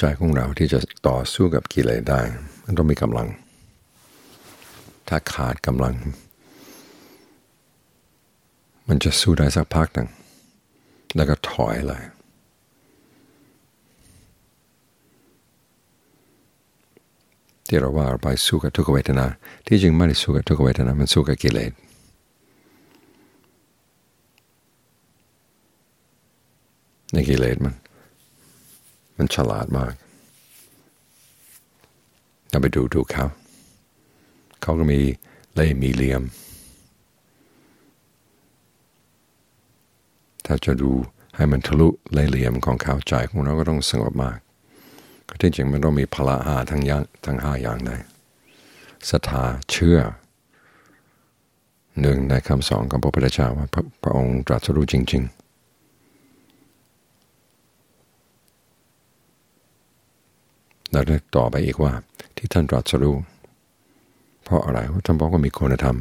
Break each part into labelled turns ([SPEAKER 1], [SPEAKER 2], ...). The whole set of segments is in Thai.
[SPEAKER 1] ใจของเราที่จะต่อสู้กับกิเลสได้มันต้องมีกำลังถ้าขาดกำลังมันจะสู้ได้สักพักหนึ่งแล้วก็ถอยเลยที่เราว่าเราไปสู้กับทุกขเวทนาที่จริงไม่ได้สู้กับทุกขเวทนามันสู้กับกิเลสในกิเลสมันฉลาดมากเราไปดูเขาก็มีเล่ห์มีเหลี่ยมถ้าจะดูให้มันทะลุเล่ห์เหลี่ยมของเขาใจของเราก็ต้องสงบมากก็ที่จริงมันต้องมีพละทั้งห้าอย่างได้ศรัทธาเชื่อหนึ่งในคำสอนของพระพุทธเจ้าว่าพระองค์ตรัสรู้จริงๆแล้วต่อไปอีกว่าที่ท่านตรัสรู้เพราะอะไรท่านบอกว่ามีคุณธรรม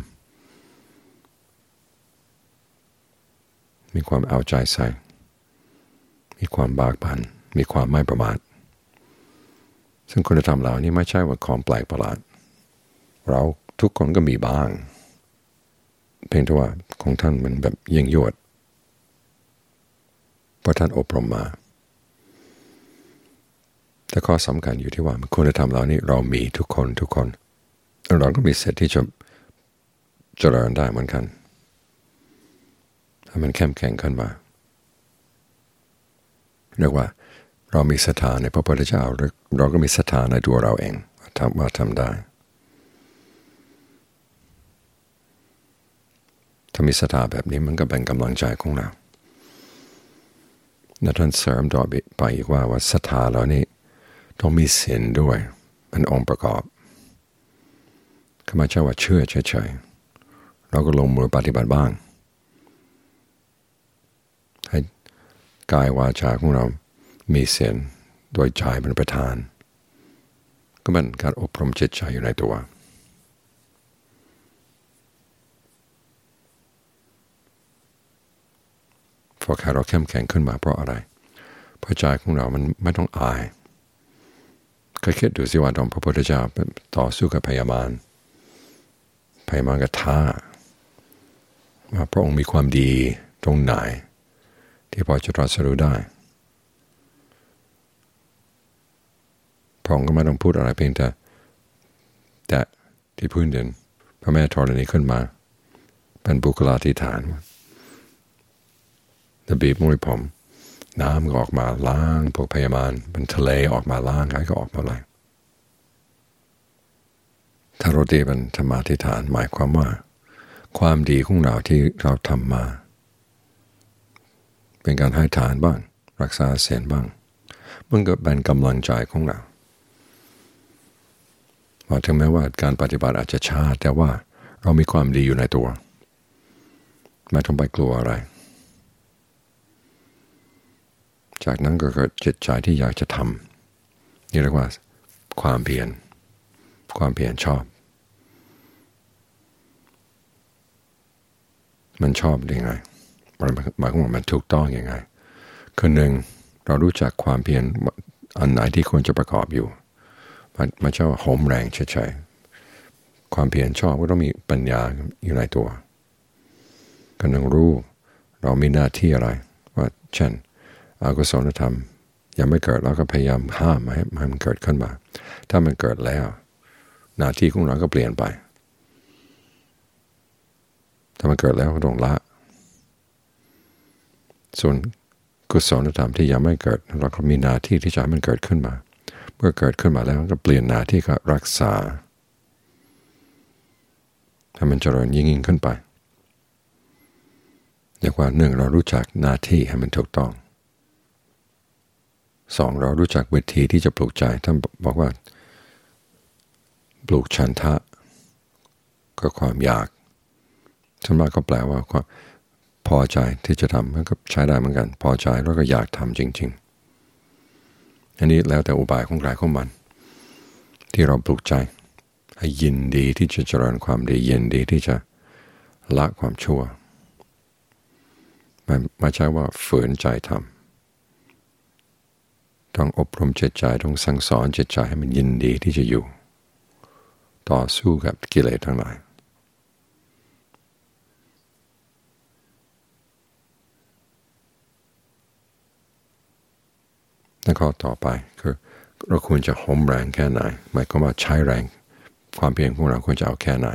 [SPEAKER 1] มีความเอาใจใส่มีความบากบั่นมีความไม่ประมาทซึ่งคุณธรรมเหล่านี้ไม่ใช่ว่าของแปลกประหลาดเราทุกคนก็มีบ้างเพียงแต่ว่าของท่านมันแบบยิ่งยวดเพราะท่านอบรมมาแต่ข้อสำคัญอยู่ที่ว่าคุณธรรมเหล่านี้เรามีทุกคนเราก็มีสิทธิ์ที่จะเจริญได้เหมือนกันถ้ามันเข้มแข็งขึ้นมาเรียกว่าเรามีศรัทธาในพระพุทธเจ้าเราก็มีศรัทธาในตัวเราเองว่าทำได้ถ้ามีศรัทธาแบบนี้มันก็เป็นกำลังใจของเราและท่านเสริมต่อไปอีกว่าศรัทธาเรานี่ต้องมีศีลด้วยเป็นองค์ประกอบก็ไม่ใช่ว่าเชื่อเฉยๆเราก็ลงมือปฏิบัติบ้างให้กายวาจาของเรามีศีลโดยใจเป็นประธานก็เป็นการอบรมจิตใจอยู่ในตัวพอแค่เราเข้มแข็งขึ้นมาเพราะอะไรเพราะใจของเรามันไม่ต้องอายก็คิดดูสิว่าตอนพระพุทธเจ้าต่อสู้กับพยามารกับท้าว่าพระองค์มีความดีตรงไหนที่พอจะตรัสรู้ได้พระองค์ก็ไม่ต้องพูดอะไรเพียงแต่ที่พื้นดินพระแม่ธรณีขึ้นมาเป็นบุคลาธิฐานแล้วบีบมวยผมน้ำก็ออกมาล้างพวกพยามารเป็นทะเลออกมาล้างใครก็ออกมาเลยถ้าเราตีเป็นธรรมาธิฐานหมายความว่าความดีของเราที่เราทำมาเป็นการให้ทานบ้างรักษาศีลบ้างมันก็เป็นกำลังใจของเราว่าถึงแม้ว่าการปฏิบัติอาจจะช้าแต่ว่าเรามีความดีอยู่ในตัวไม่ต้องไปกลัวอะไรจากนั้นก็เกิดจิตใจที่อยากจะทำนี่เรียกว่าความเพียรชอบมันชอบยังไงหมายความว่ามันถูกต้องยังไงคือหนึ่งเรารู้จักความเพียรอันไหนที่ควรจะประกอบอยู่ไม่ใช่ว่าโหมแรงเฉยๆความเพียรชอบก็ต้องมีปัญญาอยู่ในตัวก็ต้องรู้เรามีหน้าที่อะไรว่าเช่นอกุศลธรรมยังไม่เกิดเราก็พยายามห้ามให้มันเกิดขึ้นมาถ้ามันเกิดแล้วหน้าที่ของเราก็เปลี่ยนไปถ้ามันเกิดแล้วก็ต้องละส่วนกุศลธรรมที่ยังไม่เกิดเราก็มีหน้าที่ที่จะให้มันเกิดขึ้นมาเมื่อเกิดขึ้นมาแล้วก็เปลี่ยนหน้าที่ก็รักษาให้มันเจริญยิ่งขึ้นไปเรียกว่าหนึ่งเรารู้จักหน้าที่ให้มันถูกต้องสองเรารู้จักวิธีที่จะปลูกใจท่านบอกว่าปลูกฉันทะก็ความอยากส่วนมากก็แปลว่าความพอใจที่จะทำมันก็ใช้ได้เหมือนกันพอใจแล้วก็อยากทำจริงๆอันนี้แล้วแต่อุบายของใครของมันที่เราปลูกใจให้ยินดีที่จะเจริญความดียินดีที่จะละความชั่วไม่ใช่ว่าฝืนใจทำต้องอบรมจิตใจต้องสั่งสอนจิตใจให้มันยินดีที่จะอยู่ต่อสู้กับกิเลสทั้งหลายและข้อต่อไปคือเราควรจะโหมแรงแค่ไหนหมายความว่าใช้แรงความเพียรของเราควรจะเอาแค่ไหน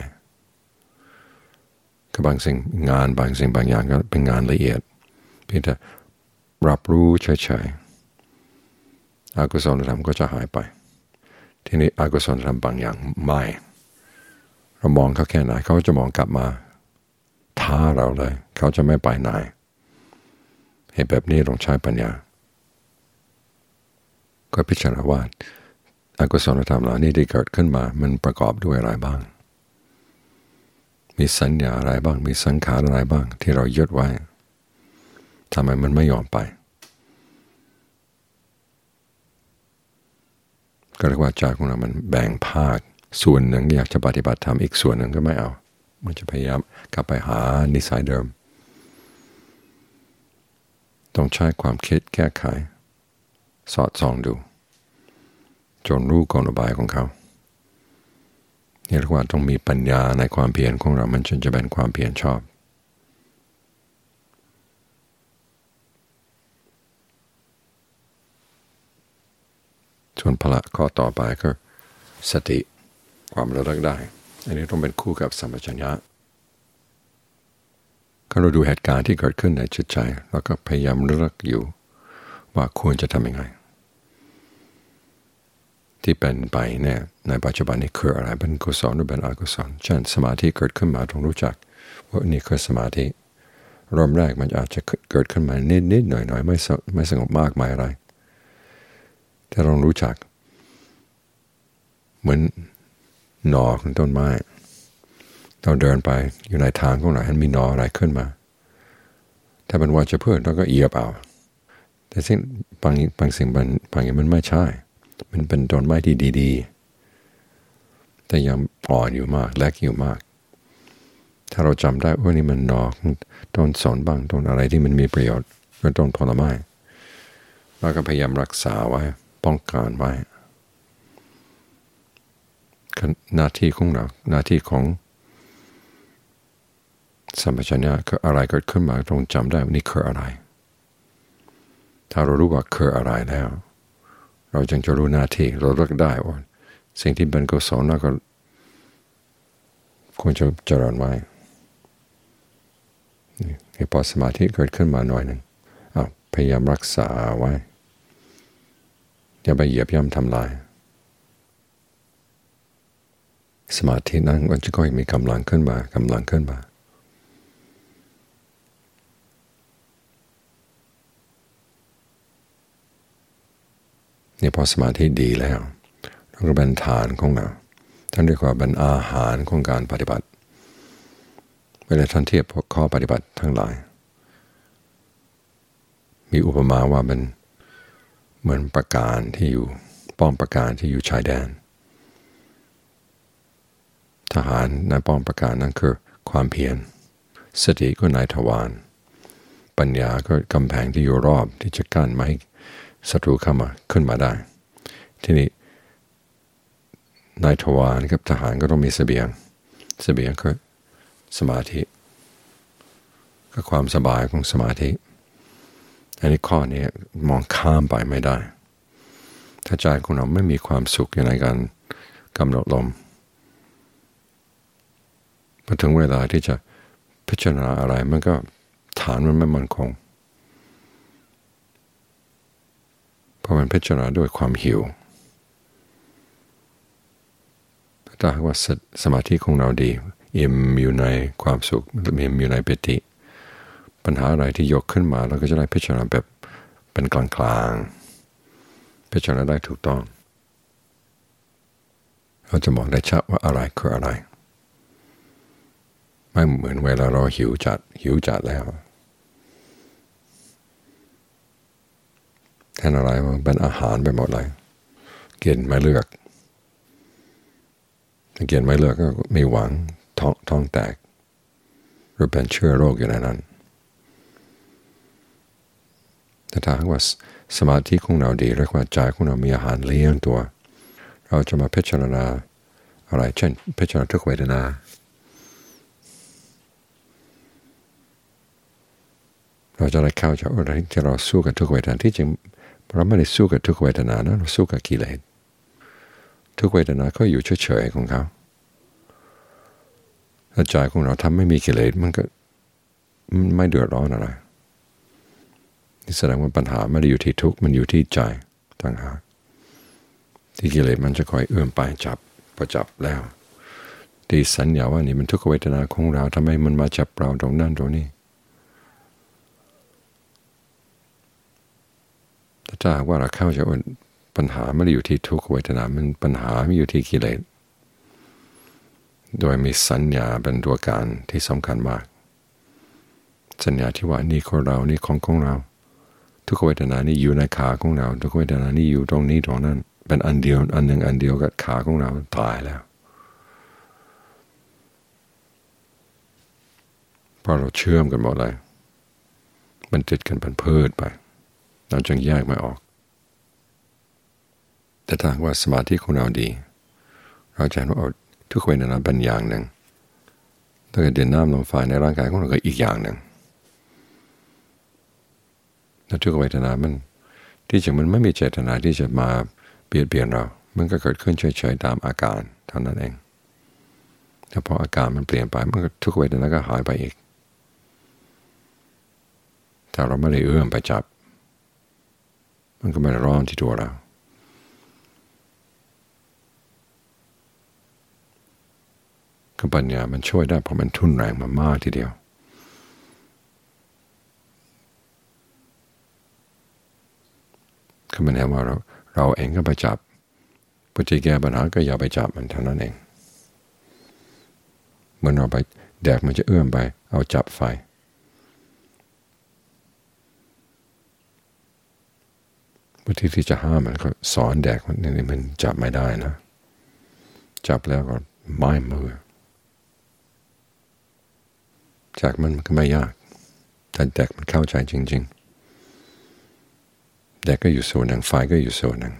[SPEAKER 1] ก็บางสิ่งงานบางสิ่งบางอย่างก็เป็นงานละเอียดเพียงแต่รับรู้เฉยๆอกุศลธรรมก็จะหายไปทีนี้อกุศลธรรมบางอย่างไม่เรามองเขาแค่ไหนเขาจะมองกลับมาท้าเราเลยเขาจะไม่ไปไหนเหตุแบบนี้ต้องใช้ปัญญาก็พิจารณาว่าอกุศลธรรมเหล่านี้ที่เกิดขึ้นมามันประกอบด้วยอะไรบ้างมีสัญญาอะไรบ้างมีสังขารอะไรบ้างที่เรายึดไว้ทำไมมันไม่ยอมไปก็เรียกว่าใจของเรามันแบ่งภาคส่วนหนึ่งอยากจะปฏิบัติธรรมอีกส่วนหนึ่งก็ไม่เอามันจะพยายามกลับไปหานิสัยเดิมต้องใช้ความคิดแก้ไขสอดส่องดูจนรู้กลอุบายของเขานี่เรียกว่าต้องมีปัญญาในความเพียรของเรามันจึงจะเป็นความเพียรชอบส่วนพละข้อต่อไปก็สติความระลึกได้อันนี้ต้องเป็นคู่กับสัมปชัญญะก็เราดูเหตุการณ์ที่เกิดขึ้นในจิตใจแล้วก็พยายามระลึกอยู่ว่าควรจะทำยังไงที่เป็นไปเนี่ยในปัจจุบันนี้คืออะไรเป็นกุศลหรือเป็นอกุศลเช่นสมาธิเกิดขึ้นมาต้องรู้จักว่านี่คือสมาธิเริ่มแรกมันอาจจะเกิดขึ้นมานิดๆหน่อยๆไม่สงบมากมายอะไรแต่เรารู้จักเหมือนหน่อของต้นไม้เราเดินไปอยู่ในทางของเราเห็นมีหน่ออะไรขึ้นมาถ้าเป็นวัชพืชเราก็เหยียบเอาแต่สิ่งบางสิ่งบางอย่างมันไม่ใช่มันเป็นต้นไม้ที่ดีๆแต่ยังอ่อนอยู่มากเล็กอยู่มากถ้าเราจำได้ว่านี่มันหน่อต้นสนบ้างต้นอะไรที่มันมีประโยชน์เป็นต้นผลไม้เราก็พยายามรักษาไว้ป้องกันไว้หน้าที่ของเราหน้าที่ของสัมปชัญญะคืออะไรเกิดขึ้นมาต้องจำได้ว่านี่คืออะไรถ้าเรารู้ว่าคืออะไรแล้วเราจึงจะรู้หน้าที่เราเลือกได้ว่าสิ่งที่เป็นกุศลเราก็ควรจะเจริญไว้พอสมาธิเกิดขึ้นมาหน่อยหนึ่งพยายามรักษาไว้อย่าไปเหยียบย่ำทำลายสมาธินั้นมันจะค่อยมีกำลังขึ้นมานี่พอสมาธิดีแล้วเราก็เป็นฐานของเราท่านเรียกว่าเป็นอาหารของการปฏิบัติเวลาท่านเทียบพวกข้อปฏิบัติทั้งหลายมีอุปมาว่าเป็นเหมือนประการที่อยู่ป้อมประการที่อยู่ชายแดนทหารในป้อมประการนั้นคือความเพียรสติก็นายทวารปัญญาก็กำแพงที่อยู่รอบที่จะกั้นไม่ให้ศัตรูเข้ามาขึ้นมาได้ทีนี้นายทวารกับทหารก็ต้องมีเสบียงคือสมาธิก็ความสบายของสมาธิอันนี้ข้อนี้มองข้ามไปไม่ได้ถ้าใจของเราไม่มีความสุขในการกำหนดลมพอถึงเวลาที่จะพิจารณาอะไรมันก็ฐานมันไม่มั่นคงเพราะมันพิจารณาด้วยความหิวถ้าหากว่าสมาธิของเราดีอิ่มอยู่ในความสุขอิ่มอยู่ในปิติปัญหาอะไรที่ยกขึ้นมาเราก็จะได้พิจารณาแบบเป็นกลางๆพิจารณาได้ถูกต้องเราจะมองได้ชัดว่าอะไรคืออะไรไม่เหมือนเวลาเราหิวจัดแล้วแทนอะไรมันเป็นอาหารไปหมดเลยกินไม่เลือกก็ไม่หวังท้องแตกหรือเป็นเชื้อโรคอยู่ในนั้นแต่ถ้าหากว่าสมาธิของเราดีเรียกว่าใจของเรามีอาหารเลี้ยงตัวเราจะมาพิจารณาอะไรเช่นพิจารณาทุกเวทนาเราจะได้เข้าใจว่าที่เราสู้กับทุกเวทนาที่จริงเราไม่ได้สู้กับทุกเวทนานะเราสู้กับกิเลสทุกเวทนาก็อยู่เฉยๆของเขาถ้าใจของเราทำไม่มีกิเลสมันก็ไม่เดือดร้อนอะไรนี่แสดงว่าปัญหาไม่ได้อยู่ที่ทุกข์มันอยู่ที่ใจต่างหากที่กิเลสมันจะคอยเอื้อมไปจับพอจับแล้วที่สัญญาว่านี่มันทุกขเวทนาของเราทำไมมันมาจับเราตรงนั้นตรงนี้แต่ถ้าหากว่าเราเข้าใจว่าปัญหาไม่ได้อยู่ที่ทุกขเวทนามันปัญหาไม่อยู่ที่กิเลสโดยมีสัญญาเป็นตัวการที่สำคัญมากสัญญาที่ว่านี่ของเรานี่ของเราทุกขเวทนานี่อยู่ในขาของเราทุกขเวทนานี่อยู่ตรงนี้ตรงนั้นเป็นอันเดียวอันหนึ่งอันเดียวกับขาของเราตายแล้วเพราะเราเชื่อมกันหมดเลยมันติดกันเป็นเพิดไปเราจึงแยกไม่ออกแต่ถ้าว่าสมาธิของเราดีเราจะเห็นว่าทุกเวทนาเป็นอย่างหนึ่งถ้าเกิดเดินน้ำลมไฟในร่างกายของเราก็อีกอย่างหนึ่งแล้วทุกเวทนามันที่จริงมันไม่มีเจตนาที่จะมาเบียดเบียนเรามันก็เกิดขึ้นเฉยๆตามอาการเท่านั้นเองแต่พออาการมันเปลี่ยนไปมันก็ทุกเวทนาก็หายไปอีกถ้าเราไม่ได้เอื้อมไปจับมันก็ไม่ได้ร้อนที่ตัวเราคือปัญญามันช่วยได้เพราะมันทุนแรงมากทีเดียวคือมันเห็นว่าเราเองก็ไปจับปุจิแก้ปัญหาก็อย่าไปจับมันเท่านั้นเองเหมือนเราไปแดกมันจะเอื้อมไปเอาจับไฟวิธีที่จะห้ามมันก็สอนแดกมันนี่มันจับไม่ได้นะจับแล้วก็ไม้มือจากมันก็ไม่ยากถ้าแดกมันเข้าใจจริงๆแดกก็อยู่ส่วนหนึ่งไฟก็อยู่ส่วนหนึ่ง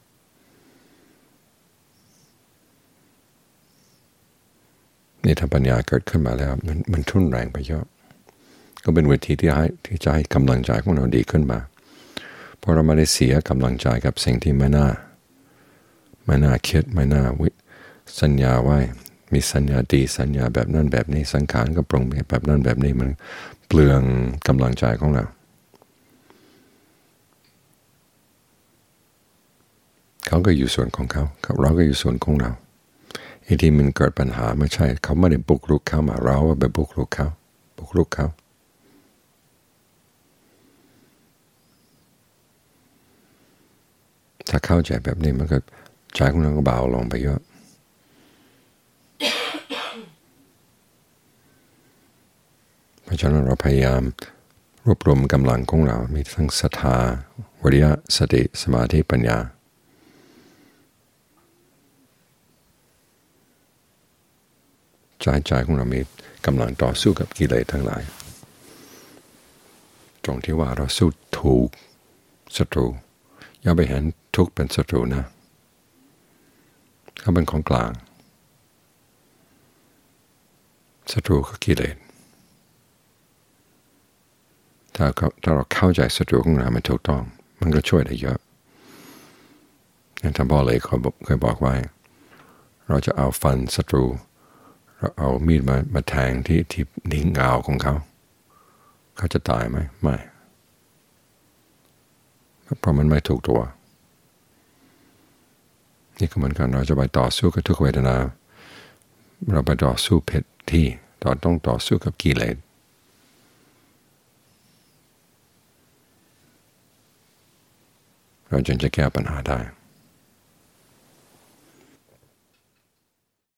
[SPEAKER 1] นี่ถ้าปัญญาเกิดขึ้นมาแล้วมันทุนแรงไปเยอะก็เป็นวิธีที่จะให้กำลังใจของเราดีขึ้นมาเพราะเราไม่ได้เสียกำลังใจกับสิ่งที่ไม่น่าคิดไม่น่าสัญญาไว้มีสัญญาดีสัญญาแบบนั้นแบบนี้สังขารก็ปรุงแบบนั้นแบบนี้มันเปลืองกำลังใจของเราเขาก็อยู่ส่วนของเขาเราก็อยู่ส่วนของเราไอ้ที่มันเกิดปัญหาไม่ใช่เขาไม่ได้บุกรุกเข้ามาเราว่าไปบุกรุกเขาถ้าเข้าใจแบบนี้มันก็ใจของเราก็เบาลงไปเยอะเพราะฉะนั้นเราพยายามรวบรวมกำลังของเรามีทั้งศรัทธาวิริยะสติสมาธิปัญญาใจของเรามีกำลังต่อสู้กับกิเลสทั้งหลายตรงที่ว่าเราสู้ถูกศัตรูอย่าไปเห็นทุกข์เป็นศัตรูนะเขาเป็นของกลางศัตรูคือกิเลสถ้าเราเข้าใจศัตรูของเรามันถูกต้องมันก็ช่วยได้เยอะอย่างท่านพ่อเลยเคยบอกไว้เราจะเอาฟันศัตรูเราเอามีดมาแทงที่นิ้งเงาของเขาจะตายไหมไม่เพราะมันไม่ถูกตัวนี่ก็เหมือนกันเราจะไปต่อสู้กับทุกเวทนาเราไปต่อสู้เพศที่ต้องต่อสู้กับกิเลสเราจึงจะแก้ปัญหาได้